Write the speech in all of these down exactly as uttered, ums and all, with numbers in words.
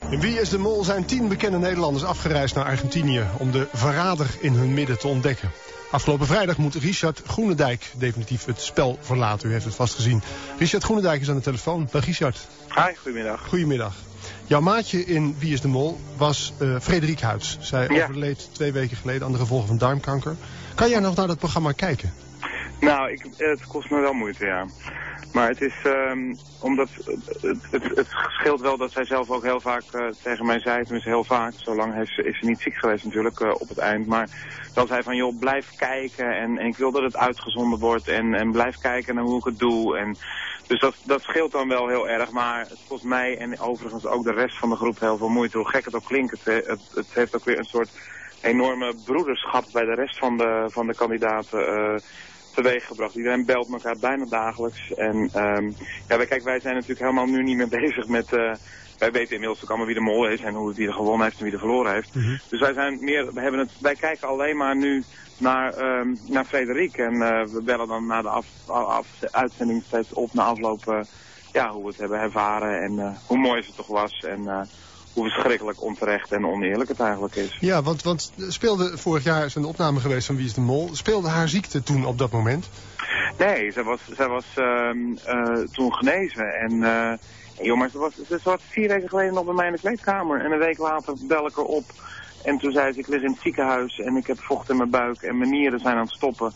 In Wie is de Mol zijn tien bekende Nederlanders afgereisd naar Argentinië om de verrader in hun midden te ontdekken. Afgelopen vrijdag moet Richard Groenendijk definitief het spel verlaten. U heeft het vast gezien. Richard Groenendijk is aan de telefoon. Dag Richard. Hi, goedemiddag. Goedemiddag. Jouw maatje in Wie is de Mol was uh, Frederik Huyts. Zij ja. overleed twee weken geleden aan de gevolgen van darmkanker. Kan jij nog naar dat programma kijken? Nou, ik, het kost me wel moeite, ja. Maar het is, um, omdat, het, het, het scheelt wel dat zij zelf ook heel vaak uh, tegen mij zei, tenminste heel vaak, zolang heeft ze, is ze niet ziek geweest natuurlijk uh, op het eind, maar dan zei van joh, blijf kijken en, en ik wil dat het uitgezonden wordt en, en blijf kijken naar hoe ik het doe. En, dus dat, dat scheelt dan wel heel erg, maar het kost mij en overigens ook de rest van de groep heel veel moeite. Hoe gek het ook klinkt, het, het, het heeft ook weer een soort enorme broederschap bij de rest van de, van de kandidaten uh, teweeggebracht. Iedereen belt elkaar bijna dagelijks. En um, ja, wij, kijk, wij zijn natuurlijk helemaal nu niet meer bezig met... Uh, wij weten inmiddels ook allemaal wie de mol is en hoe, wie er gewonnen heeft en wie er verloren heeft. Mm-hmm. Dus wij zijn meer, we hebben het, wij kijken alleen maar nu naar, um, naar Frederik. En uh, we bellen dan na de af, af, uitzending steeds op na afloop uh, ja, hoe we het hebben ervaren en uh, hoe mooi ze toch was. En uh, hoe verschrikkelijk onterecht en oneerlijk het eigenlijk is. Ja, want, want speelde vorig jaar is een opname geweest van Wie is de Mol. Speelde haar ziekte toen op dat moment? Nee, zij was, zij was uh, uh, toen genezen. En uh, joh, maar ze, was, ze zat vier weken geleden nog bij mij in de kleedkamer. En een week later bel ik haar op. En toen zei ze, ik lig in het ziekenhuis en ik heb vocht in mijn buik en mijn nieren zijn aan het stoppen.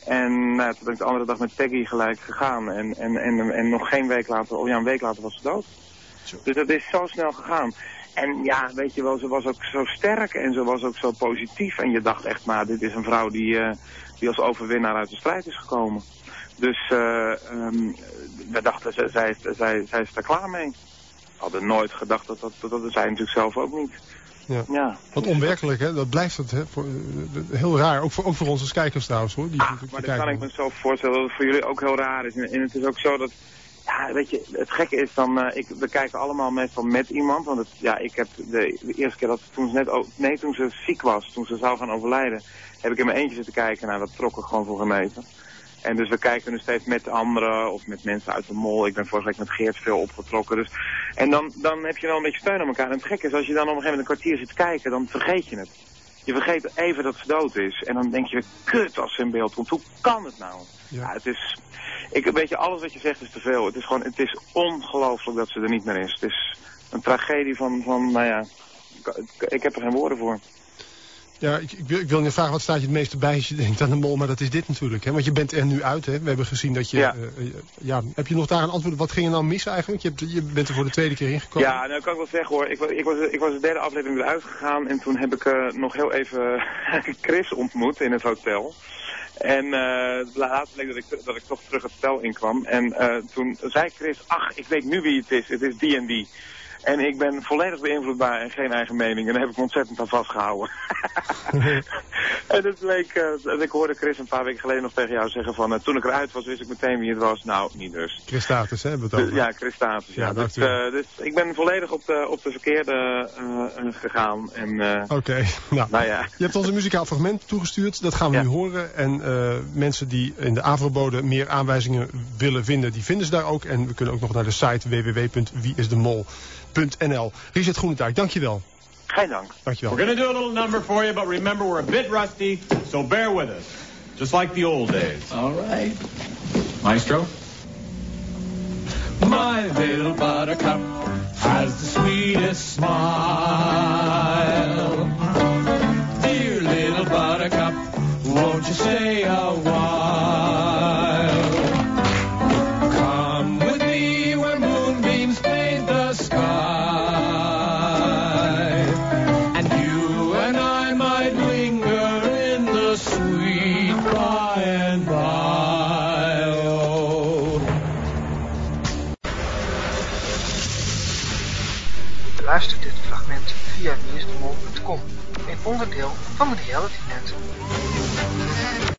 En nou, toen ben ik de andere dag met Peggy gelijk gegaan. En, en, en, en nog geen week later, of ja, een week later was ze dood. Zo. Dus dat is zo snel gegaan. En ja, weet je wel, ze was ook zo sterk en ze was ook zo positief. En je dacht echt, maar dit is een vrouw die, uh, die als overwinnaar uit de strijd is gekomen. Dus uh, um, we dachten, zij, zij, zij, zij is er klaar mee. We hadden nooit gedacht dat dat, dat, dat zij natuurlijk zelf ook niet. Ja. Ja. Wat onwerkelijk, hè? Dat blijft het, hè? Voor, uh, heel raar. Ook voor, ook voor ons als kijkers trouwens, hoor. Die ah, maar dat kan ik me zo voorstellen dat het voor jullie ook heel raar is. En, en het is ook zo dat... Ja, weet je, het gekke is dan, uh, ik, we kijken allemaal meestal met iemand, want het, ja, ik heb de, de eerste keer dat ze toen ze net, oh, nee, toen ze ziek was, toen ze zou gaan overlijden, heb ik in mijn eentje zitten kijken, nou, dat trok ik gewoon voor gemeten. En dus we kijken nu steeds met anderen of met mensen uit de mol. Ik ben vorige week met Geert veel opgetrokken. Dus. En dan, dan heb je wel een beetje steun aan elkaar. En het gekke is, als je dan op een gegeven moment een kwartier zit te kijken, dan vergeet je het. Je vergeet even dat ze dood is. En dan denk je, kut als ze in beeld komt. Hoe kan het nou? Ja, ja het is... Ik, weet je, alles wat je zegt is te veel. Het is gewoon, het is ongelooflijk dat ze er niet meer is. Het is een tragedie van, van nou ja, ik, ik heb er geen woorden voor. Ja, ik, ik, wil, ik wil je vragen, wat staat je het meeste bij als je denkt aan de mol, maar dat is dit natuurlijk, hè? Want je bent er nu uit, hè? We hebben gezien dat je, ja. Uh, ja, heb je nog daar een antwoord, wat ging er nou mis eigenlijk? Je, hebt, je bent er voor de tweede keer ingekomen. Ja, nou kan ik wel zeggen hoor, ik, ik, was, ik was de derde aflevering eruit gegaan en toen heb ik uh, nog heel even Chris ontmoet in het hotel. En uh, later bleek dat ik, dat ik toch terug het hotel inkwam. En uh, toen zei Chris, ach, ik weet nu wie het is. Het is die en die. En ik ben volledig beïnvloedbaar en geen eigen mening. En daar heb ik me ontzettend aan vastgehouden. En het bleek, uh, ik hoorde Chris een paar weken geleden nog tegen jou zeggen van... Uh, toen ik eruit was, wist ik meteen wie het was. Nou, niet dus. Chris Status, hè? Hebben we het over. Ja, Chris Status, ja. ja dus, uh, dus ik ben volledig op de, op de verkeerde uh, gegaan. Uh, Oké, okay. nou, nou ja. Je hebt ons een muzikaal fragment toegestuurd. Dat gaan we ja. nu horen. En uh, mensen die in de Avrobode meer aanwijzingen willen vinden, die vinden ze daar ook. En we kunnen ook nog naar de site w w w punt wie is de mol punt n l. Richard Groenendijk, dankjewel. Geen dank. Dankjewel. We're going to do a little number for you, but remember we're a bit rusty, so bear with us. Just like the old days. All right. Maestro? My little buttercup has the sweetest smile. Dear little buttercup, won't you stay a while? Come with me where moonbeams paint the sky. And you and I might linger in the sweet by and by. Oh. Luister dit fragment via wie is de mol punt com, een onderdeel van Reality Net.